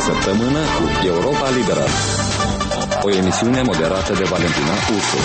săptămână cu Europa Liberă. O emisiune moderată de Valentina Ursu.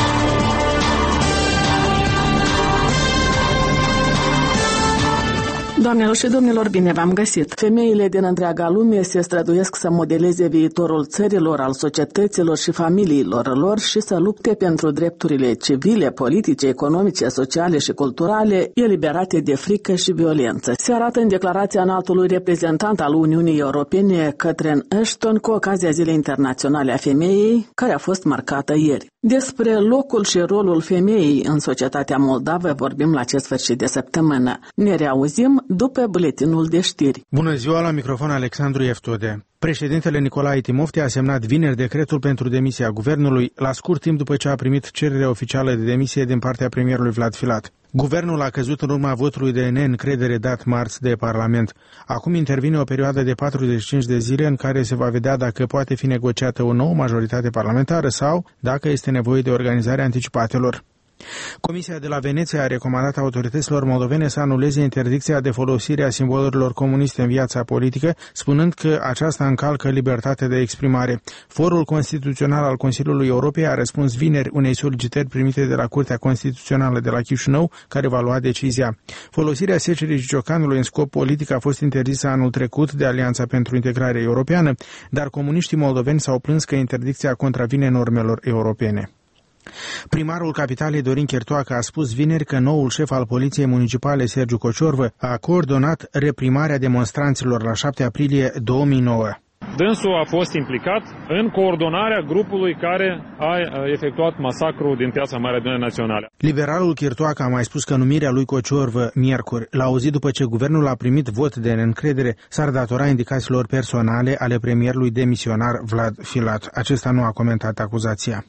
Doamnelor și domnilor, bine v-am găsit! Femeile din întreaga lume se străduiesc să modeleze viitorul țărilor, al societăților și familiilor lor și să lupte pentru drepturile civile, politice, economice, sociale și culturale, eliberate de frică și violență. Se arată în declarația înaltului reprezentant al Uniunii Europene, Catherine Ashton, cu ocazia Zilei Internaționale a Femeii, care a fost marcată ieri. Despre locul și rolul femeii în societatea moldavă vorbim la acest sfârșit de săptămână. Ne reauzim după buletinul de știri. Bună ziua, la microfon Alexandru Eftode. Președintele Nicolae Timofte a semnat vineri decretul pentru demisia guvernului, la scurt timp după ce a primit cerere oficială de demisie din partea premierului Vlad Filat. Guvernul a căzut în urma votului de neîncredere dat marți de Parlament. Acum intervine o perioadă de 45 de zile în care se va vedea dacă poate fi negociată o nouă majoritate parlamentară sau dacă este nevoie de organizarea anticipatelor. Comisia de la Veneția a recomandat autorităților moldovene să anuleze interdicția de folosire a simbolurilor comuniste în viața politică, spunând că aceasta încalcă libertatea de exprimare. Forul Constituțional al Consiliului Europei a răspuns vineri unei solicitări primite de la Curtea Constituțională de la Chișinău, care va lua decizia. Folosirea secerii și ciocanului în scop politic a fost interzisă anul trecut de Alianța pentru Integrare Europeană, dar comuniștii moldoveni s-au plâns că interdicția contravine normelor europene. Primarul capitalei Dorin Chertoacă a spus vineri că noul șef al Poliției Municipale, Sergiu Cociorvă, a coordonat reprimarea demonstranților la 7 aprilie 2009. Dânsul a fost implicat în coordonarea grupului care a efectuat masacrul din Piața Mare Adunării Naționale. Liberalul Chertoacă a mai spus că numirea lui Cociorvă miercuri, la o zi după ce guvernul a primit vot de neîncredere, s-ar datora indicațiilor personale ale premierului demisionar Vlad Filat. Acesta nu a comentat acuzația.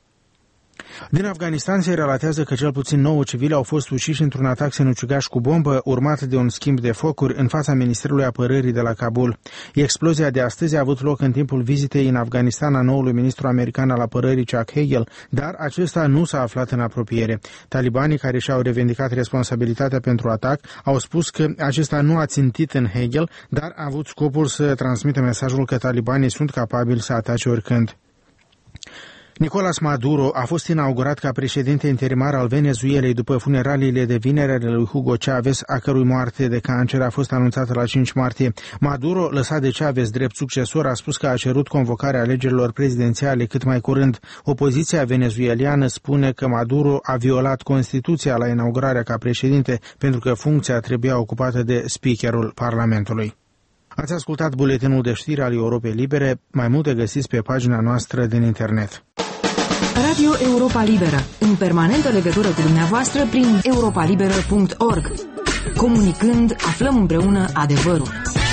Din Afganistan se relatează că cel puțin 9 civili au fost uciși într-un atac sinucigaș cu bombă, urmat de un schimb de focuri în fața Ministerului Apărării de la Kabul. Explozia de astăzi a avut loc în timpul vizitei în Afganistan a noului ministru american al apărării Chuck Hagel, dar acesta nu s-a aflat în apropiere. Talibanii, care și-au revendicat responsabilitatea pentru atac, au spus că acesta nu a țintit în Hagel, dar a avut scopul să transmită mesajul că talibanii sunt capabili să atace oricând. Nicolás Maduro a fost inaugurat ca președinte interimar al Venezuelei după funeraliile de vineri ale lui Hugo Chávez, a cărui moarte de cancer a fost anunțată la 5 martie. Maduro, lăsat de Chávez drept succesor, a spus că a cerut convocarea alegerilor prezidențiale cât mai curând. Opoziția venezueliană spune că Maduro a violat Constituția la inaugurarea ca președinte, pentru că funcția trebuia ocupată de speakerul Parlamentului. Ați ascultat buletinul de știri al Europei Libere, mai multe găsiți pe pagina noastră din internet. Radio Europa Liberă, în permanentă legătură cu dumneavoastră prin europalibera.org. Comunicând, aflăm împreună adevărul.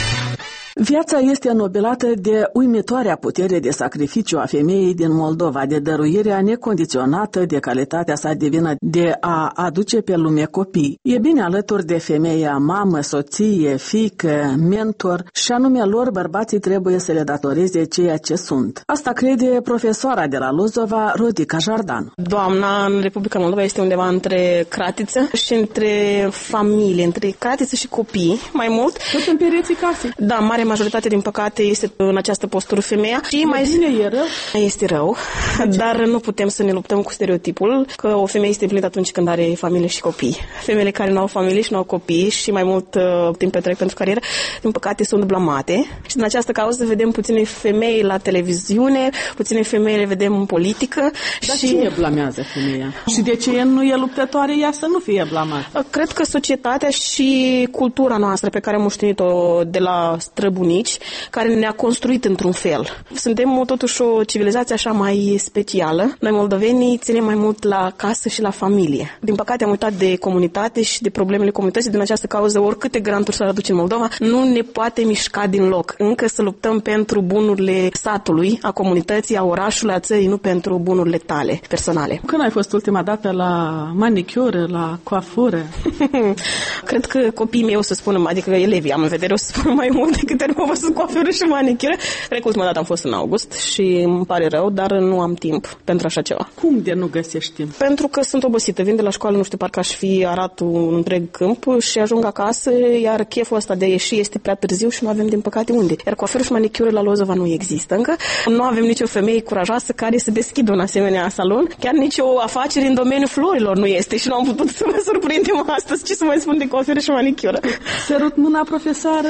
Viața este înnobilată de uimitoarea putere de sacrificiu a femeii din Moldova, de dăruirea necondiționată de calitatea sa divină de a aduce pe lume copii. E bine alături de femeia mamă, soție, fiică, mentor și anume lor bărbații trebuie să le datoreze ceea ce sunt. Asta crede profesoara de la Lozova, Rodica Jardan. Doamna în Republica Moldova este undeva între cratiță și între familie, între cratiță și copii, mai mult. Tot în pereții casei. Da, mare majoritate, din păcate, este în această postură femeia. Și mai bine, e rău? Este rău, dar nu putem să ne luptăm cu stereotipul că o femeie este împlinită atunci când are familie și copii. Femeile care nu au familie și nu au copii și mai mult timp petrec pentru carieră, din păcate, sunt blamate. Și din această cauză vedem puține femei la televiziune, puține femei le vedem în politică. Dar cine blamează femeia? Și de ce nu e luptătoare ea să nu fie blamată? Cred că societatea și cultura noastră pe care am moștenit-o de la străbunici, care ne-a construit într-un fel. Suntem totuși o civilizație așa mai specială. Noi moldovenii ținem mai mult la casă și la familie. Din păcate am uitat de comunitate și de problemele comunității. Din această cauză, oricâte granturi s-ar aduce în Moldova, nu ne poate mișca din loc. Încă să luptăm pentru bunurile satului, a comunității, a orașului, a țării, nu pentru bunurile tale personale. Când ai fost ultima dată la manicură, la coafură? Cred că copiii mei o să spună, adică elevii am în vedere, o să spună mai mult decât ori m-au văzut coafură și manicură. Cred că ultima dată am fost în august și îmi pare rău, dar nu am timp pentru așa ceva. Cum de nu găsești timp? Pentru că sunt obosită. Vin de la școală, nu știu, parcă aș fi arat un întreg câmp și ajung acasă, iar cheful ăsta de a ieși este prea târziu și nu avem, din păcate, unde. Iar coafură și manicură la Lozova nu există încă. Nu avem nicio femeie curajoasă care să deschidă un asemenea salon. Chiar nicio afacere în domeniul florilor nu este și nu am putut să mă surprindem astăzi. Ce să mai spun de coafură și manicură? Sărut mâna, profesoară?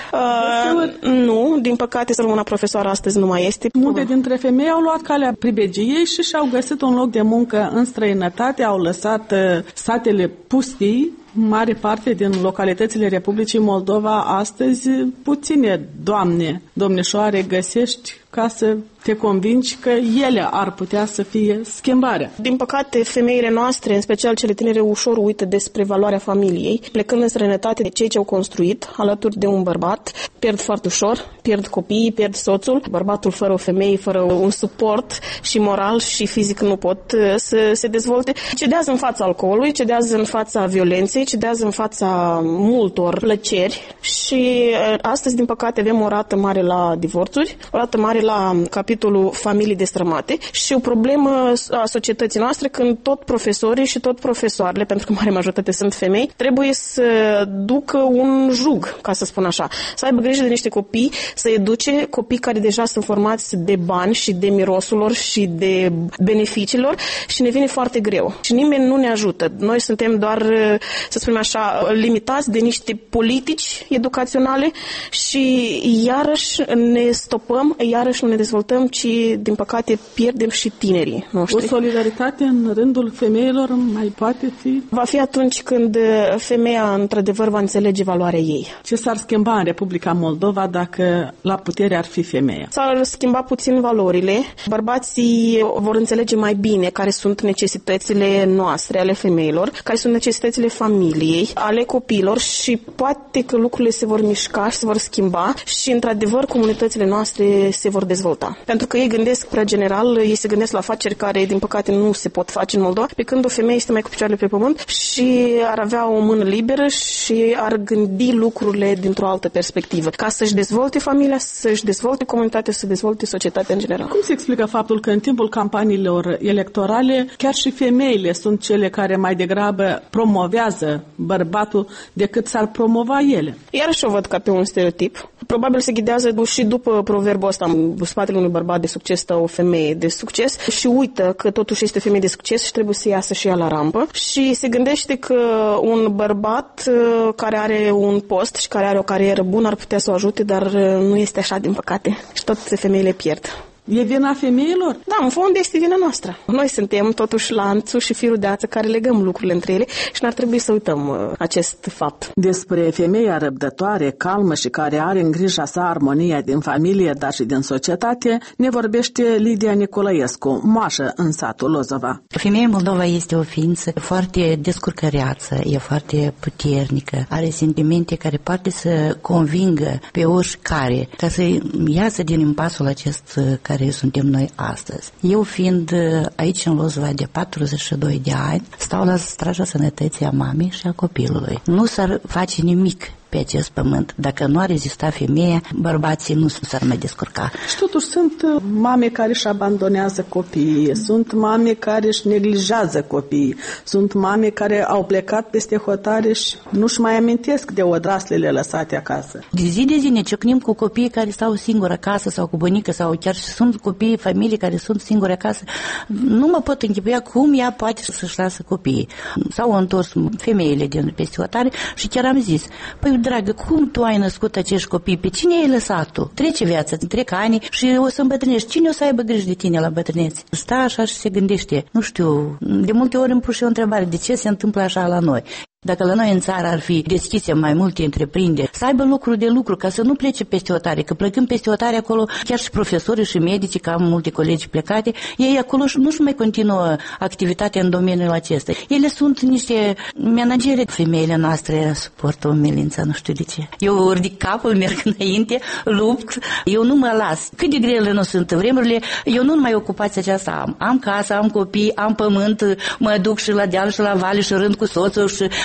Nu, din păcate, sărut mâna profesoară astăzi nu mai este. Multe dintre femei au luat calea pribegiei și și-au găsit un loc de muncă în străinătate, au lăsat satele pustii. Mare parte din localitățile Republicii Moldova astăzi puține domnișoare găsești ca să te convingi că ele ar putea să fie schimbarea. Din păcate, femeile noastre, în special cele tinere, ușor uită despre valoarea familiei. Plecând în străinătate, de cei ce au construit, alături de un bărbat, pierd foarte ușor, pierd copiii, pierd soțul. Bărbatul fără o femeie, fără un suport și moral și fizic nu pot să se dezvolte. Cedează în fața alcoolului, cedează în fața violenței, cedează în fața multor plăceri și astăzi, din păcate, avem o rată mare la divorțuri, o rată mare la capitolul familii destrămate și o problemă a societății noastre când tot profesorii și tot profesoarele, pentru că mare majoritate sunt femei, trebuie să ducă un jug, ca să spun așa, să aibă grijă de niște copii, să educe copii care deja sunt formați de bani și de mirosul lor și de beneficiilor și ne vine foarte greu. Și nimeni nu ne ajută. Noi suntem doar, să spunem așa, limitați de niște politici educaționale și iarăși ne stopăm, iarăși nu ne dezvoltăm, ci, din păcate, pierdem și tinerii noștri. O solidaritate în rândul femeilor mai poate fi? Va fi atunci când femeia, într-adevăr, va înțelege valoarea ei. Ce s-ar schimba în Republica Moldova dacă la putere ar fi femeia? S-ar schimba puțin valorile. Bărbații vor înțelege mai bine care sunt necesitățile noastre, ale femeilor, care sunt necesitățile familiei, ale copiilor și poate că lucrurile se vor mișca și se vor schimba și, într-adevăr, comunitățile noastre se vor dezvolta. Pentru că ei gândesc prea general, ei se gândesc la afaceri care, din păcate, nu se pot face în Moldova, pe când o femeie este mai cu picioarele pe pământ și ar avea o mână liberă și ar gândi lucrurile dintr-o altă perspectivă, ca să-și dezvolte familia, să-și dezvolte comunitatea, să dezvolte societatea în general. Cum se explică faptul că în timpul campaniilor electorale chiar și femeile sunt cele care mai degrabă promovează bărbatul decât s-ar promova ele? Iarăși o văd ca pe un stereotip. Probabil se ghidează și după proverbul ăsta, în spatele unui bărbat de succes stă o femeie de succes și uită că totuși este femeie de succes și trebuie să iasă și ea la rampă și se gândește că un bărbat care are un post și care are o carieră bună ar putea să o ajute, dar nu este așa, din păcate, și tot femeile pierd. E vina femeilor? Da, în fond este vina noastră. Noi suntem totuși lanțul și firul de ață care legăm lucrurile între ele și n-ar trebui să uităm acest fapt. Despre femeia răbdătoare, calmă și care are în grija sa armonia din familie, dar și din societate, ne vorbește Lidia Nicolăescu, moașă în satul Lozova. Femeia Moldova este o ființă foarte descurcăreață, e foarte puternică, are sentimente care poate să convingă pe oricare ca să iasă din impasul acest care suntem noi astăzi. Eu fiind aici în Lozova de 42 de ani, stau la straja sănătății a mamei și a copilului. Nu s-ar face nimic pe acest pământ. Dacă nu ar rezista femeia, bărbații nu s-ar mai descurca. Și totuși sunt mame care își abandonează copiii, sunt mame care își neglijează copiii, sunt mame care au plecat peste hotare și nu-și mai amintesc de odraslele lăsate acasă. De zi de zi ne ciocnim cu copiii care stau singuri acasă sau cu bunică sau chiar sunt copii, familii care sunt singuri acasă. Nu mă pot închipuia cum ea poate să-și lasă copiii. S-au întors femeile din peste hotare și chiar am zis, păi dragă, cum tu ai născut acești copii? Pe cine ai lăsat tu? Trece viața, trec ani și o să îmbătrânești. Cine o să aibă grijă de tine la bătrânețe? Stă așa și se gândește. Nu știu, de multe ori îmi pun și o întrebare, de ce se întâmplă așa la noi? Dacă la noi în țară ar fi deschise mai multe întreprinderi, să aibă lucru de lucru, ca să nu plece peste hotare, că plecând peste hotare acolo, chiar și profesorii și medici, că am multe colegi plecate, ei acolo nu-și mai continuă activitatea în domeniul acesta. Ele sunt niște managere. Femeile noastre suportă umilința, nu știu de ce. Eu ridic capul, merg înainte, lupt, eu nu mă las. Cât de grele nu sunt vremurile, eu nu mai ocupați aceasta am. Am casă, am copii, am pământ, mă duc și la deal și la vale și rând cu soțul și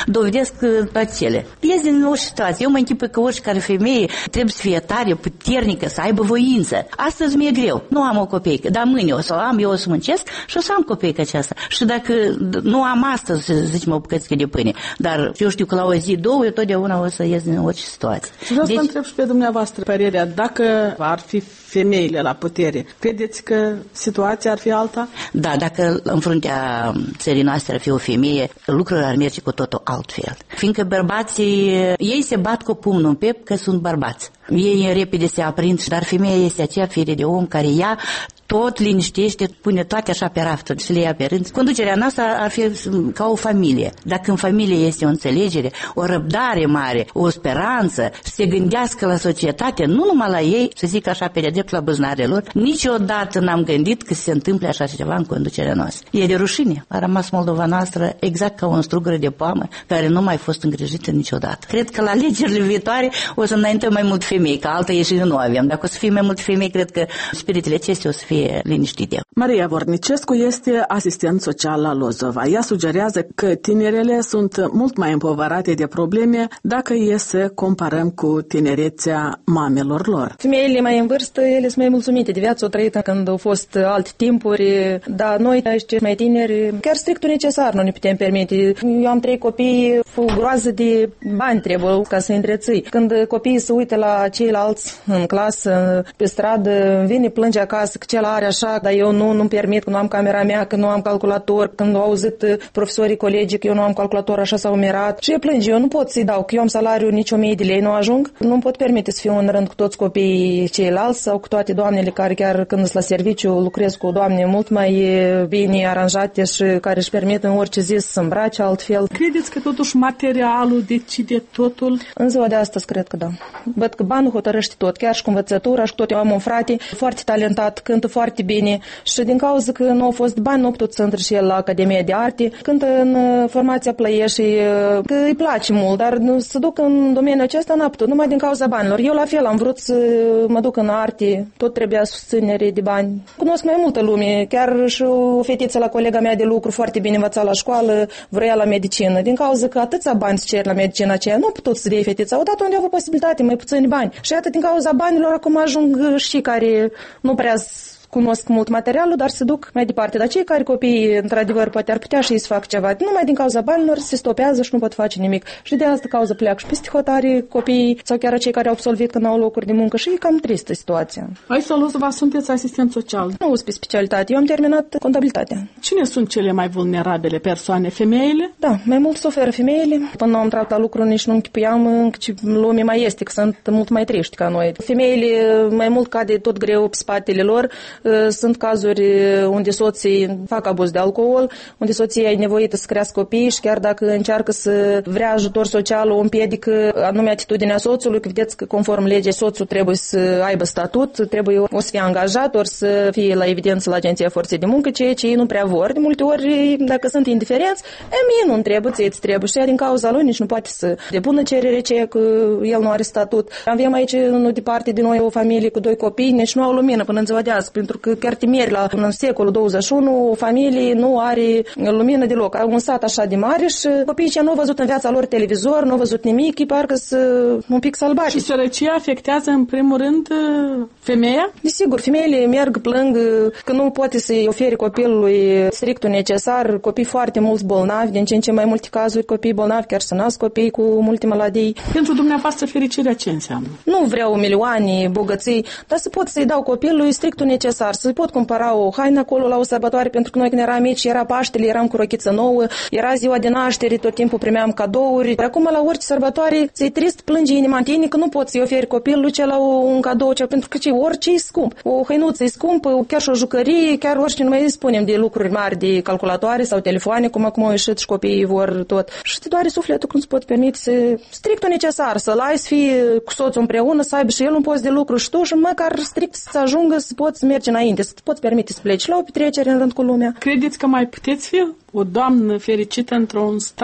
dovedesc toate cele. Ies din orice situație. Eu mă închipui că oricare femeie trebuie să fie tare, puternică, să aibă voință. Astăzi mi-e greu. Nu am o copeică, dar mâine o să o am, eu o să muncesc și o să am copeica aceasta. Și dacă nu am astăzi, să zicem, o bucățică de pâine, dar eu știu că la o zi, două, eu totdeauna o să ies din orice situație. Și vreau să întreb și pe dumneavoastră părerea, dacă ar fi femeile la putere, credeți că situația ar fi alta? Da, dacă în fruntea țării noastre ar fi o femeie, lucrurile ar merge cu totul altfel. Fiindcă bărbații, ei se bat cu pumnul în piept că sunt bărbați. Ei repede se aprind, dar femeia este aceea fire de om care ia tot liniștește, pune toate așa pe rafturi și le ia pe rând. Conducerea noastră ar fi ca o familie. Dacă în familie este o înțelegere, o răbdare mare, o speranță, să se gândească la societate, nu numai la ei, să zic așa pe de-drept la buzunarele lor, niciodată n-am gândit că se întâmple așa ceva în conducerea noastră. E de rușine. A rămas Moldova noastră exact ca o strugără de poamă care nu mai fost îngrijită niciodată. Cred că la alegerile viitoare o să înaintăm mai mult femei, că altă ieșire nu avem. Dacă o să fie mai multe femei, cred că spiritele acestea o să fie liniștite. Maria Vornicescu este asistent social la Lozova. Ea sugerează că tinerele sunt mult mai împovărate de probleme dacă e să comparăm cu tinerețea mamelor lor. Femeile mai în vârstă, ele sunt mai mulțumite de viață, o trăită când au fost alte timpuri, dar noi, cei mai tineri, chiar strictul necesar nu ne putem permite. Eu am 3 copii, o groază de bani trebuie ca să întrețui. Când copiii se uită la ceilalți în clasă, pe stradă, vine plânge acasă că cel are așa, dar eu nu-mi permit, că nu am camera mea, că nu am calculator, când au auzit profesorii, colegii că eu nu am calculator, așa s-au mirat. Și plânge, eu nu pot să-i dau, că eu am salariu nici 1000 de lei, nu ajung. Nu pot permite să fiu în rând cu toți copiii ceilalți sau cu toate doamnele care chiar când sunt la serviciu lucrez cu doamne mult mai bine aranjate și care își permit în orice zi să îmbrace altfel. Credeți că totuși materialul decide totul? În ziua de astăzi cred că da. Văd că banul hotărăște tot, chiar și cu învățătura și tot. Eu am un frate foarte talentat, cântă foarte bine și din cauza că nu au fost bani, nu a putut să intre și el la Academia de Arte. Cântă în formația Plăieșii, că îi place mult, dar să duc în domeniul acesta n-a putut, numai din cauza banilor. Eu la fel am vrut să mă duc în arte, tot trebuia susținere de bani. Cunosc mai multă lume, chiar și o fetiță la colega mea de lucru, foarte bine învăța la școală, vrea la medicină. Din cauza că atâția bani se cer la medicina aceea, nu a putut să dea fetița, odată unde a avut posibilitate, mai puțini bani. Și atât din cauza banilor acum ajung și care nu prea cunosc mult materialul, dar se duc mai departe. Dar cei care copiii, într-adevăr, poate ar putea și ei să facă ceva, numai din cauza banilor se stopează și nu pot face nimic. Și de asta cauză pleacă și peste hotare copiii sau chiar cei care au absolvit când au locuri de muncă și e cam tristă situația. Aici la Lozova sunteți asistent social? Nu sunt pe specialitate, eu am terminat contabilitatea. Cine sunt cele mai vulnerabile persoane? Femeile? Da, mai mult suferă femeile. Până am intrat la lucru nici nu închipuiam ce lume mai este, că sunt mult mai triști ca noi. Femeile mai mult cade tot greu pe spatele lor. Sunt cazuri unde soții fac abuz de alcool, unde soția e nevoită să crească copii și chiar dacă încearcă să vrea ajutor social, o împiedică anume atitudinea soțului, că vedeți că conform legii soțul trebuie să aibă statut, trebuie o să fie angajat, ori să fie la evidență la Agenția Forței de Muncă, ceea ce ei nu prea vor. De multe ori, dacă sunt indiferenți, mie nu-mi trebuie, ție-ți trebuie. Și ea din cauza lui nici nu poate să depună cerere aceea că el nu are statut. Avem aici, nu departe de noi, o familie cu 2 copii, nici nu au lumină până în ziua de azi, pentru că chiar timeri în secolul 21 o familie nu are lumină deloc. Au un sat așa de mare și copiii ce nu au văzut în viața lor televizor, nu au văzut nimic, parcă sunt un pic sălbatici. Și sărăcia afectează în primul rând femeia? Desigur, femeile merg, plâng că nu poate să-i ofere copilului strictul necesar, copii foarte mulți bolnavi, din ce în ce mai multe cazuri copii bolnavi, chiar să nasc copii cu multe maladii. Pentru dumneavoastră fericirea ce înseamnă? Nu vreau milioane, bogății, dar să pot să-i dau copilului strictul necesar, să pot cumpăra o haină acolo la o sărbătoare, pentru că noi când eram mici era Paștele, eram cu rochiță nouă, era ziua de naștere, tot timpul primeam cadouri. Acum la orice sărbătoare ți-e trist, plânge inima în tine că nu poți să-i oferi copilului la un cadou, pentru că orice e scump. O hăinuță e scumpă, chiar și o jucărie, chiar orice nu mai spunem de lucruri mari, de calculatoare sau telefoane, cum acum au ieșit și copiii vor tot. Și te doare sufletul când îți pot permite strictul necesar, să-l ai, să fie cu soțul împreună, să aibă și el un post de lucru și tu și măcar strict să ajungă să poți merge înainte, să poți permite să pleci la o petrecere în rând cu lumea. Credeți că mai puteți fi o doamnă fericită într-un stat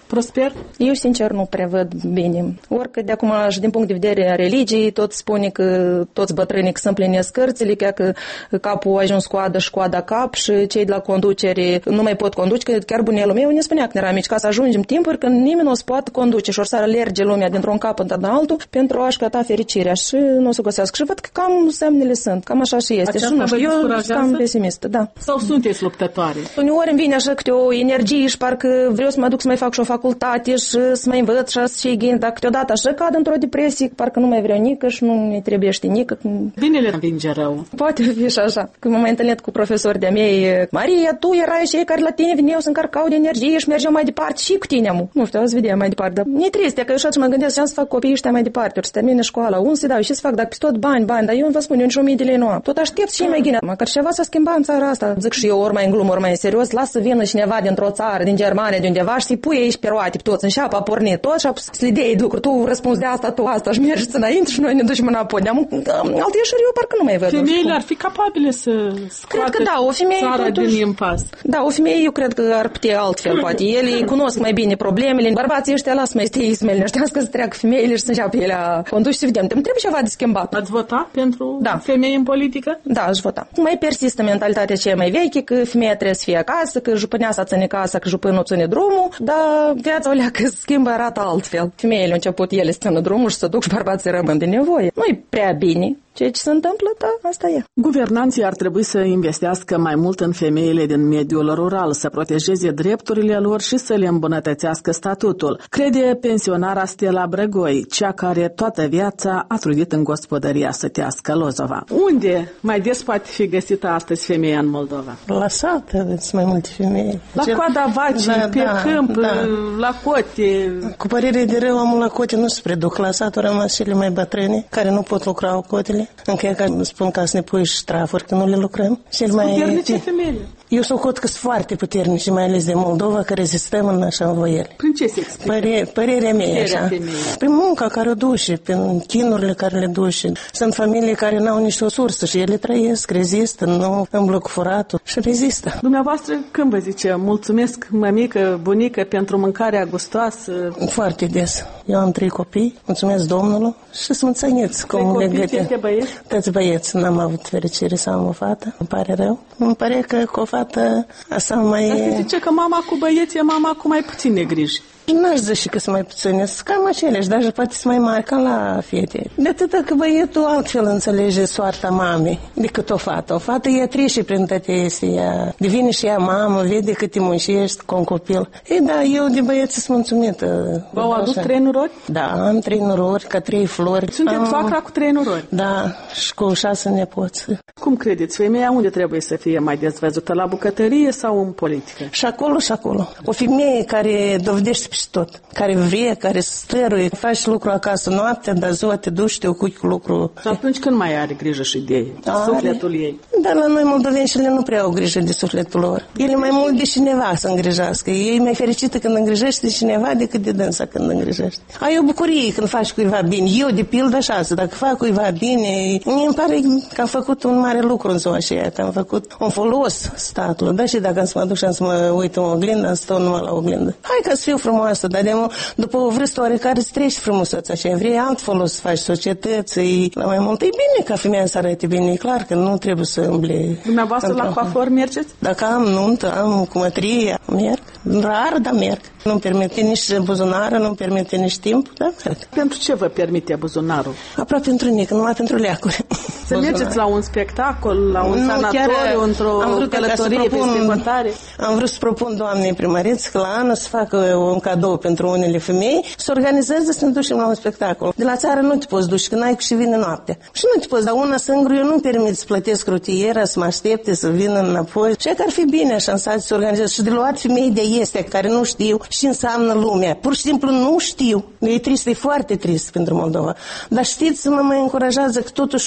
prosper? Eu, sincer, nu prea văd bine. Oricât de acum, și din punct de vedere a religiei, tot spune că toți bătrânii că se împlinesc cărțile, că capul a ajuns coadă și coada cap și cei de la conducere nu mai pot conduce, că chiar bunelul meu ne spunea când eram mici, ca să ajungem timpuri când nimeni nu o să poată conduce și or să alerge lumea dintr-un capăt în altul pentru a-și căta fericirea și nu o să găsească. Și văd că cam semnele sunt, cam așa și este. Aceasta și nu știu, eu sunt cam pesimistă, da. Sau sunteți luptătoare? Uneori îmi vine așa câte o energie și parcă vreau să mă duc să mai fac și o facultate și să mai învăț și să gând, dar câteodată așa cad într-o depresie, parcă nu mai vreau nică și nu ne trebuiește nică. Binele învinge rău. Poate fi și așa. Când m-am mai întâlnit cu profesori de-a mei, Maria, tu erai cei care la tine veneau să încarcau de energie și mergeau mai departe și cu tine, mu. Nu știu, o să vedem mai departe, dar e trist, că eu și mă gândesc și am să fac copiii ăștia mai departe, să termine școala, unde să dau, și să fac, dacă tot bani, dar eu vă spun, eu nici 1000 de lei nu am. Tot aștept și mai gine. Măcar ceva s-a schimbat în țara asta. Zic și eu, ori mai în glumă, ori mai în serios, lasă să vină cineva dintr-o țară, din Germania, de undeva și să-i pui aici pe roate, toți, în șapa, porni tot și să le dea lucruri. Tu răspunzi de asta, tu asta și mergi înainte și noi ne ducem înapoi. Alte ieșiri eu parcă nu mai văd. Femeile ar fi capabile să cred că da, o femeie țara din impas. Da, o femeie eu cred că ar putea altfel, poate. Ele cunosc mai bine problemele. Bărbații ăștia lasă mai stea ismele, știați că să treacă femeile și să înceapă ele a conduce și vedem. Trebuie ceva de schimbat. Ați vota pentru femei în politică? Da, aș vota. Mai persistă mentalitatea cea mai veche, că femeia trebuie să fie acasă, că jupâneasa ține casa, că jupânul ține drumul, dar viața o leacă schimbă, arată altfel. Femeile au început ele să țină drumul și să duc și bărbații rămân de nevoie. Nu-i prea bine. Ceea ce se întâmplă, da, asta e. Guvernanții ar trebui să investească mai mult în femeile din mediul rural, să protejeze drepturile lor și să le îmbunătățească statutul, crede pensionara Stella Bregoi, cea care toată viața a trudit în gospodăria sătească Lozova. Unde mai des poate fi găsită astăzi femeia în Moldova? La sat aveți mai multe femei. La coada vacii, pe câmp, la cote. Cu părere de rău, omul la cote nu se preduc. La sat au rămas cele mai bătrâne, care nu pot lucra cu cotele. Încă e ca spun ca să ne pui strafuri, că nu le lucrăm. Puternice femeile. Eu socot că sunt foarte puternici, mai ales de Moldova, că rezistăm în așa învoieli. Prin ce se explică? Părerea mea, așa. Prin munca care o duce, prin chinurile care le duce. Sunt familii care n-au nici o sursă și ele trăiesc, rezistă, nu îmblă cu furatul și rezistă. Dumneavoastră, când vă zice, mulțumesc mămică, bunică, pentru mâncarea gustoasă? Foarte des. Eu am 3 copii, mulțumesc Domnului și sunt țăniți. 3 copii, toți băieți? Toți băieți, n-am avut fericire să am o fată, îmi pare rău. Îmi pare că cu o fată asta mai... Dar se zice că mama cu băieți e mama cu mai puține griji. N-aș zice că sunt mai puține, sunt cam aceleași, dar poate sunt mai mari ca la fete. De atât că băietul altfel înțelege soarta mamei decât o fată. O fată ea trece prin toate este, ea devine și ea mamă, vede cât te muncești cu un copil. Ei, da, eu de băieți sunt mulțumită. V-au adus 3 nurori? Da, am 3 nurori, ca 3 flori. Sunteți soacra cu 3 nurori? Da, și cu 6 nepoți. Cum credeți, femeia unde trebuie să fie mai dezvăzută, la bucătărie sau în politică? Și acolo, și acolo. O femeie care dovedește pe tot, care vrea, care stăruie, faci lucru acasă noaptea, dar ziua te duci, te ocupi cu lucru. Și atunci când mai are grijă și de ei, sufletul ei? Dar la noi moldoveni și ele nu prea au grijă de sufletul lor. Ele mai mult de cineva să îngrijească. Ei e mai fericită când îngrijește de cineva decât de dânsa când îngrijește. Ai o bucurie când faci cuiva bine. Eu, de pildă, așa, dacă fac cuiva bine, mi-mi pare că am făcut un mare lucru în ziua aceea, că am făcut un folos statului. Da, și dacă să mă duc și să mă uit în oglindă, stau numai la oglindă. Hai ca să fiu frumoasă, dar după o vârstă oarecare îți treci frumusețea și vrei alt folos să faci societății. La mai mult e bine ca femeia să arate bine, e clar că nu trebuie să îmble. Dumneavoastră la coafor mergeți? Dacă am nuntă, am cumătrie, merg. Rar, dar merg. Nu-mi permite nici buzunarul, nu-mi permite nici timp, dar merg. Pentru ce vă permite buzunarul? Aproape pentru nic, numai pentru leacuri. Să mergeți la un spectacol, la un sanatoriu, într-o călătorie peste hotare? Am vrut să propun doamnei primăriți că la anul să facă un cadou pentru unele femei, să organizeze să ne ducem la un spectacol. De la țară nu te poți duce, că n-ai și vine noaptea. Și nu te poți, dar una singură eu nu-mi permit să plătesc rutiera, să mă aștepte, să vină înapoi. Și că ar fi bine așa în sat să organizez. Și de luat femei de este care nu știu și înseamnă lumea. Pur și simplu nu știu. E trist, e foarte trist pentru Moldova. Dar știți, mă mai încurajează că totuși cum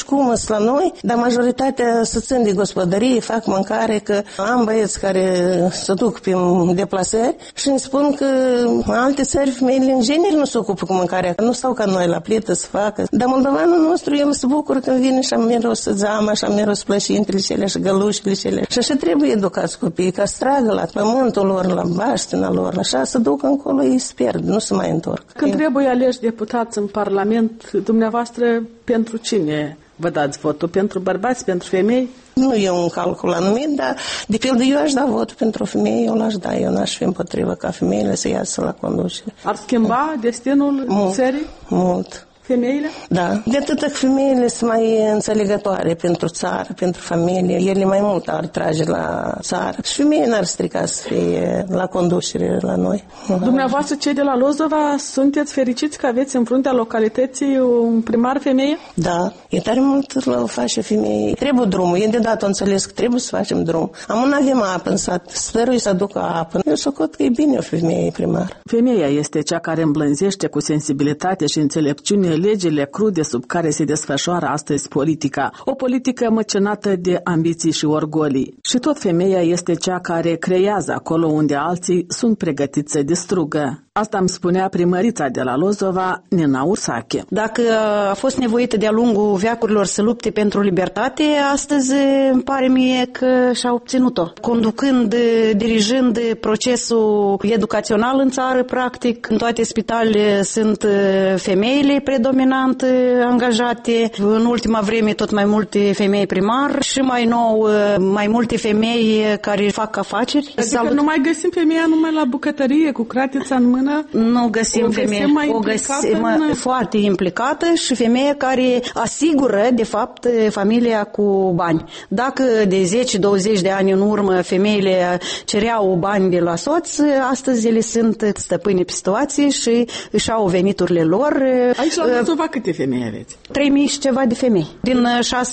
la noi, dar majoritatea se țin de gospodărie, fac mâncare, că am băieți care se duc pe deplasări și îmi spun că în alte țări femeile în genere nu se ocupă cu mâncarea, nu stau ca noi la plită să facă. Dar moldovanul nostru, el se bucură când vine și am miros zeama, și am miros plășintele cele și gălușile cele. Și așa trebuie educați copiii, ca să tragă la pământul lor, la baștina lor, așa să ducă încolo, ei se pierd, nu se mai întorc. Când trebuie aleși deputați în Parlament, dumneavoastră pentru cine vă dați votul? Pentru bărbați, pentru femei? Nu e un calcul anumit, dar de pildă eu aș da votul pentru o femeie, eu l-aș da, eu n-aș fi împotrivă ca femeile să iasă la conducere. Ar schimba destinul țării? Mult. Femeile? Da. De atât că femeile sunt mai înțelegătoare pentru țară, pentru familie. Ele mai mult ar trage la țară. Și femeile n-ar strica să fie la conducere la noi. Dumneavoastră, cei de la Lozova, sunteți fericiți că aveți în fruntea localității un primar femeie? Da. E tare mult o face femeie. Trebuie drumul. E de dat o înțeles că trebuie să facem drum. Nu avem apă în sat. Stărui să aducă apă. Eu socot că e bine o femeie primar. Femeia este cea care îmblânzește cu sensibilitate și înțelepciune legile crude sub care se desfășoară astăzi politica, o politică măcinată de ambiții și orgolii. Și tot femeia este cea care creează acolo unde alții sunt pregătiți să distrugă. Asta îmi spunea primărița de la Lozova, Nina Ursache. Dacă a fost nevoită de-a lungul veacurilor să lupte pentru libertate, astăzi îmi pare mie că și-a obținut-o. Conducând, dirijând procesul educațional în țară, practic, în toate spitalele sunt femeile predominant angajate. În ultima vreme tot mai multe femei primar și mai nou mai multe femei care fac afaceri. Adică nu mai găsim femeia numai la bucătărie cu cratița în mână? Nu găsim femeie. O găsim foarte implicată și femeie care asigură, de fapt, familia cu bani. Dacă de 10-20 de ani în urmă femeile cereau bani de la soț, astăzi ele sunt stăpâne pe situație și își au veniturile lor. Aici la Lozova câte femei aveți? 3.000 și ceva de femei. Din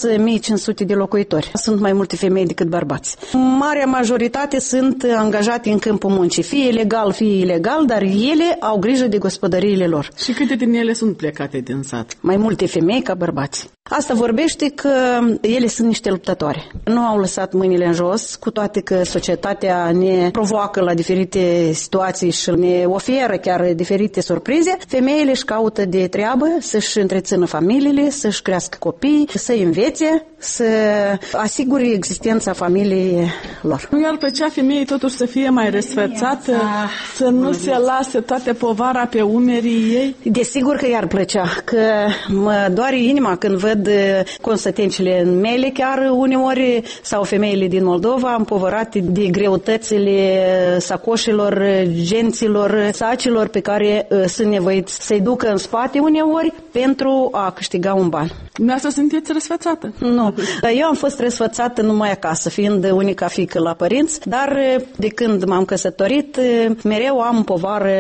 6.500 de locuitori. Sunt mai multe femei decât bărbați. Marea majoritate sunt angajate în câmpul muncii. Fie legal, fie ilegal, dar ele au grijă de gospodăriile lor. Și câte din ele sunt plecate din sat? Mai multe femei ca bărbați. Asta vorbește că ele sunt niște luptătoare. Nu au lăsat mâinile în jos, cu toate că societatea ne provoacă la diferite situații și ne oferă chiar diferite surprize. Femeile își caută de treabă să-și întrețină familiile, să-și crească copii, să învețe, să asigure existența familiei lor. Nu i-ar plăcea femeii totuși să fie mai răsfățată, să nu se lase toată povara pe umerii ei? Desigur că i-ar plăcea, că mă doare inima când văd consătencile mele chiar uneori sau femeile din Moldova împovărate de greutățile sacoșilor, genților, sacilor pe care sunt nevoiți să-i ducă în spate uneori pentru a câștiga un ban. Dumneavoastră sunteți răsfățată? Nu. Eu am fost răsfățată numai acasă, fiind unica fiică la părinți, dar de când m-am căsătorit, mereu am povară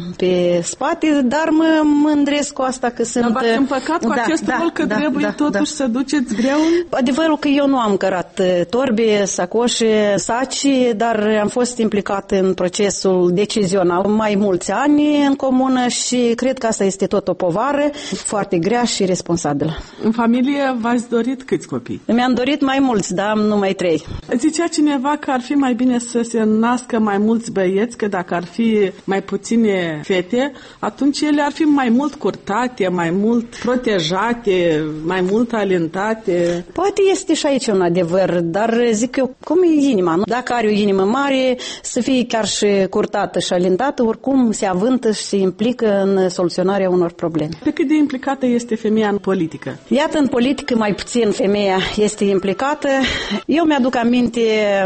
pe spate, dar mă mândresc cu asta că sunt... Dar v-ați împăcat cu acest rol că trebuie totuși să duceți greu? Adevărul că eu nu am cărat torbe, sacoșe, saci, dar am fost implicat în procesul decizional mai mulți ani în comună și cred că asta este tot o povară foarte grea și responsabilă. În familie v-ați dorit câți copii? Mi-am dorit mai mulți, dar am numai 3. Zicea cineva că ar fi mai bine să se nască mai mulți băieți, că dacă ar fi mai puține fete, atunci ele ar fi mai mult curtate, mai mult protejate, mai mult alentate. Poate este și aici un adevăr, dar zic eu, cum e inima? Nu? Dacă are o inimă mare, să fie chiar și curtată și alentată, oricum se avântă și se implică în soluționarea unor probleme. Pe cât de implicată este femeia în politică? Iată, în politică mai puțin femeia este implicată. Eu mi-aduc aminte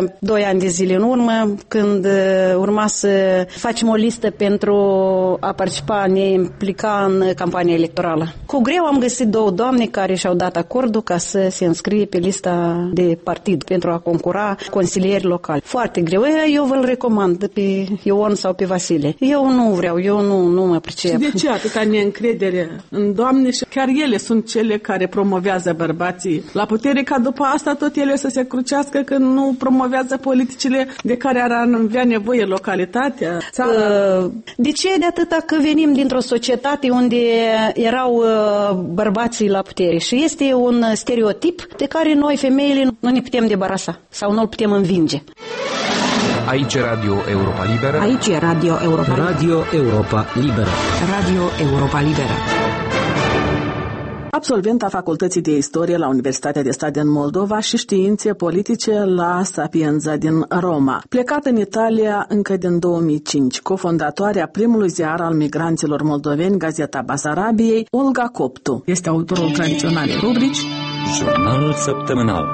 2 ani de zile în urmă, când urma să facem o listă pentru a participa, ne implica în campania electorală. Cu greu am găsit 2 doamne care și-au dat acordul ca să se înscrie pe lista de partid pentru a concura consilieri locali. Foarte greu. Eu vă-l recomand pe Ion sau pe Vasile. Eu nu vreau, eu nu mă pricep. Și de ce atâta neîncredere în doamne? Și chiar ele sunt cele care promovează bărbații la putere, ca după asta tot ele să se crucească că nu promovează politicile de care ar avea nevoie localitatea, țara. De ce de atâta că venim dintr-o societate unde erau bărbații la putere și este un stereotip de care noi, femeile, nu ne putem debarasa sau nu-l putem învinge. Aici e Radio Europa Liberă. Aici e Radio Europa Liberă. Radio Europa Liberă. Radio Europa Liberă. Absolvent a Facultății de Istorie la Universitatea de Stat din Moldova și Științe Politice la Sapienza din Roma. Plecată în Italia încă din 2005, cofondatoarea primului ziar al migranților moldoveni, Gazeta Basarabiei, Olga Coptu, este autorul tradiționalei rubrici Jurnalul săptămânal.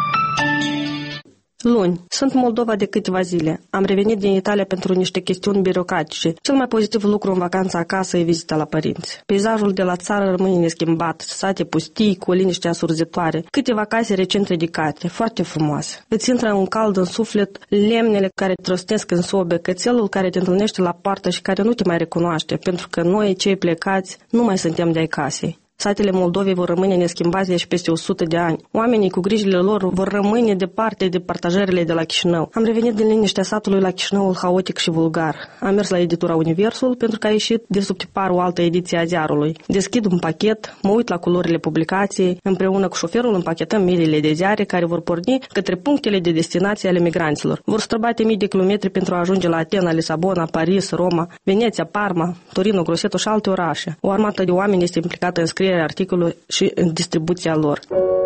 Luni. Sunt în Moldova de câteva zile. Am revenit din Italia pentru niște chestiuni birocratice. Cel mai pozitiv lucru în vacanța acasă e vizita la părinți. Peisajul de la țară rămâne neschimbat, sate pustii, cu o liniște asurzitoare. Câteva case recent ridicate, foarte frumoase. Îți intră un cald în suflet, lemnele care te trostesc în sobe, cățelul care te întâlnește la poartă și care nu te mai recunoaște, pentru că noi, cei plecați, nu mai suntem de-ai casei. Satele Moldovei vor rămâne neschimbate și peste 100 de ani. Oamenii cu grijile lor vor rămâne departe de partajările de la Chișinău. Am revenit din liniștea satului la Chișinăul haotic și vulgar. Am mers la editura Universul pentru că a ieșit de sub tipar o altă ediție a ziarului. Deschid un pachet, mă uit la culorile publicației, împreună cu șoferul împachetăm miile de ziare care vor porni către punctele de destinație ale migranților. Vor străbate mii de kilometri pentru a ajunge la Atena, Lisabona, Paris, Roma, Veneția, Parma, Torino, Grosseto și alte orașe. O armată de oameni este implicată în scrierea articolului și în distribuția lor.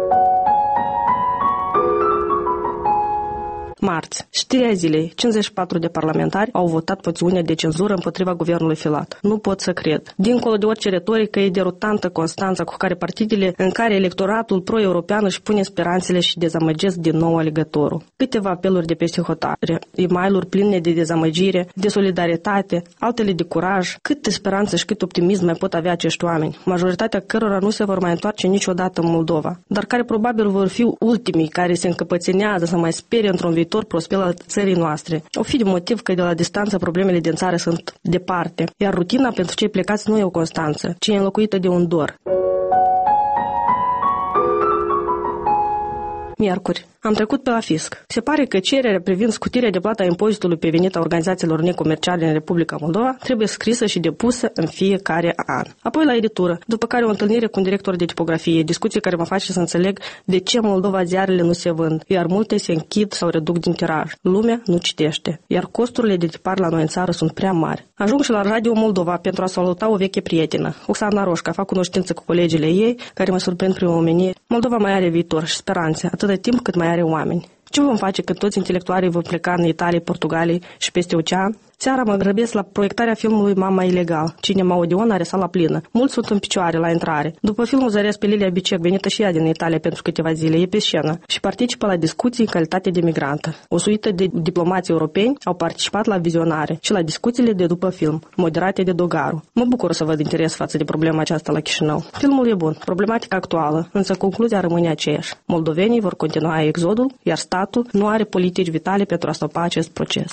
Marți. Știrea zilei. 54 de parlamentari au votat moțiunea de cenzură împotriva guvernului Filat. Nu pot să cred. Dincolo de orice retorică, e derutantă constanța cu care partidele în care electoratul pro-european își pune speranțele și dezamăgesc din nou alegătorul. Câteva apeluri de peste hotare, e-mail-uri pline de dezamăgire, de solidaritate, altele de curaj. Câte speranță și cât optimism mai pot avea acești oameni, majoritatea cărora nu se vor mai întoarce niciodată în Moldova, dar care probabil vor fi ultimii care se încăpățânează să mai sperie într-un viitor prosper al țării noastre. O fi de motiv că de la distanță problemele din țară sunt departe, iar rutina pentru cei plecați nu e o constanță, ci e înlocuită de un dor. Miercuri. Am trecut pe la fisc. Se pare că cererea privind scutirea de plata impozitului pe venit a organizațiilor necomerciale în Republica Moldova trebuie scrisă și depusă în fiecare an. Apoi la editură, după care o întâlnire cu un director de tipografie, discuție care mă face să înțeleg de ce în Moldova ziarele nu se vând, iar multe se închid sau reduc din tiraj. Lumea nu citește, iar costurile de tipar la noi în țară sunt prea mari. Ajung și la Radio Moldova pentru a saluta o veche prietenă, Oxana Roșca, fac cunoștință cu colegile ei, care mă surprind prin omenie. Moldova mai are viitor și speranțe, atâta timp cât mai are oameni. Ce vom face când toți intelectualii vor pleca în Italia, Portugalia și peste ocean? Seara mă grăbesc la proiectarea filmului Mama Ilegal. Cinema Odeon are sala plină. Mulți sunt în picioare la intrare. După filmul zăresc pe Lilia Bicec, venită și ea din Italia pentru câteva zile, e pe scenă și participă la discuții în calitate de migrantă. O suită de diplomați europeni au participat la vizionare și la discuțiile de după film, moderate de Dogaru. Mă bucur să văd interes față de problema aceasta la Chișinău. Filmul e bun, problematica actuală, însă concluzia rămâne aceeași. Moldovenii vor continua exodul, iar statul nu are politici vitale pentru a stopa acest proces.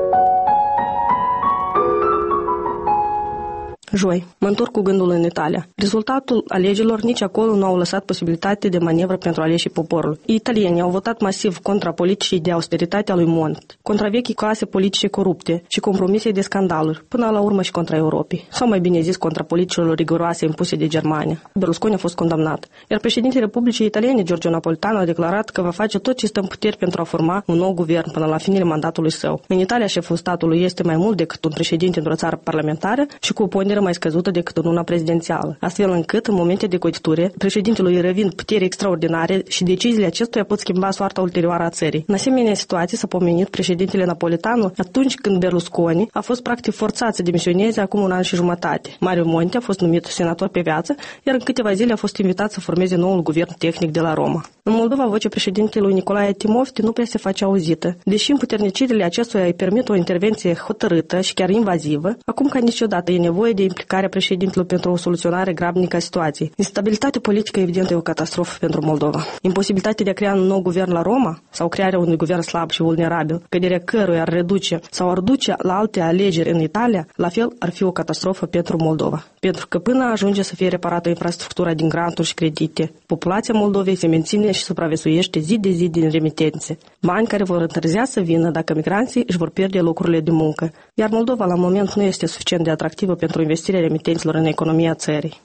Joi. Mă întorc cu gândul în Italia. Rezultatul alegerilor nici acolo nu au lăsat posibilitate de manevră pentru aleșii poporului. Italienii au votat masiv contra politicii de austeritate a lui Monti, contra vechii clase politice corupte și compromise de scandaluri, până la urmă și contra Europei, sau mai bine zis contra politicilor riguroase impuse de Germania. Berlusconi a fost condamnat, iar președintele Republicii Italiene, Giorgio Napolitano, a declarat că va face tot ce stă în puteri pentru a forma un nou guvern până la finele mandatului său. În Italia, șeful statului este mai mult decât un președinte într-o țară parlamentară și cu o pondere mai scăzută decât în una prezidențială, astfel încât, în momente de cotitură, președintelui îi revin puteri extraordinare și deciziile acestuia pot schimba soarta ulterioară a țării. În asemenea situații s-a pomenit președintele Napolitano atunci când Berlusconi a fost practic forțat să demisioneze acum un an și jumătate. Mario Monti a fost numit senator pe viață, iar în câteva zile a fost invitat să formeze noul guvern tehnic de la Roma. În Moldova, vocea președintelui Nicolae Timofti nu prea se face auzită. Deși împuternicirile acestuia îi permit o intervenție hotărâtă și chiar invazivă, acum ca niciodată e nevoie de implicarea președintelui pentru o soluționare grabnică a situației. Instabilitatea politică, evident, e o catastrofă pentru Moldova. Imposibilitatea de a crea un nou guvern la Roma sau crearea unui guvern slab și vulnerabil, căderea căruia ar reduce sau ar duce la alte alegeri în Italia, la fel ar fi o catastrofă pentru Moldova. Pentru că până ajunge să fie reparată infrastructura din granturi și credite, populația Moldovei se menține și supraviețuiește zi de zi din remitențe. Bani care vor întârzia să vină dacă migranții își vor pierde locurile de muncă. Iar Moldova la moment nu este suficient de atractivă pentru investirea remitenților în economia țării.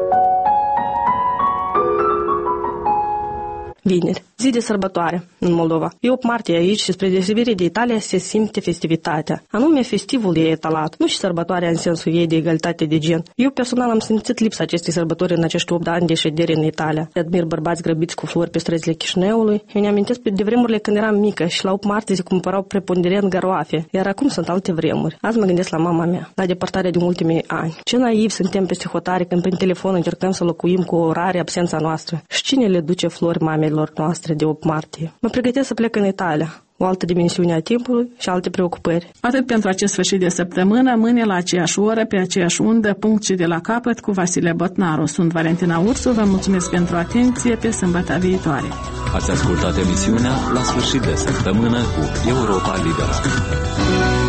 Vineri, zi de sărbătoare în Moldova. E 8 martie aici și spre deosebire de Italia se simte festivitatea. Anume, festivul e etalat, nu și sărbătoarea în sensul ei de egalitate de gen. Eu personal am simțit lipsa acestei sărbători în acești 8 ani de ședere în Italia. Admir bărbați grăbiți cu flori pe străzile Chișinăului. Eu ne amintesc de vremurile când eram mică și la 8 martie se cumpărau preponderent garoafe. Iar acum sunt alte vremuri. Azi mă gândesc la mama mea, la depărtarea din ultimii ani. Ce naivi suntem peste hotare când prin telefon încercăm să locuim cu o rare absența noastră. Și cine le duce flori mamelor noastre de 8 martie? Mă pregătesc să plec în Italia. O altă dimensiune a timpului și alte preocupări. Atât pentru acest sfârșit de săptămână, mâine la aceeași oră, pe aceeași undă, punct și de la capăt, cu Vasile Botnaru. Sunt Valentina Ursu, vă mulțumesc pentru atenție, pe sâmbătă viitoare. Ați ascultat emisiunea La sfârșit de săptămână cu Europa Liberă.